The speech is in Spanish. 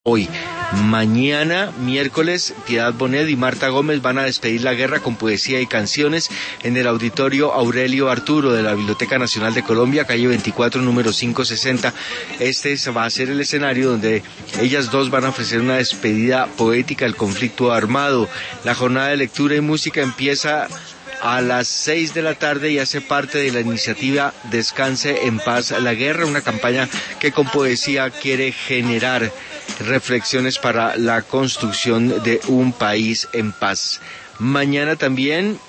hoy. Mañana, miércoles, Piedad Bonet y Marta Gómez van a despedir la guerra con poesía y canciones en el Auditorio Aurelio Arturo de la Biblioteca Nacional de Colombia, calle 24, número 560. Este va a ser el escenario donde ellas dos van a ofrecer una despedida poética al conflicto armado. La jornada de lectura y música empieza a las 6 de la tarde y hace parte de la iniciativa Descanse en Paz la Guerra, una campaña que con poesía quiere generar reflexiones para la construcción de un país en paz. Mañana también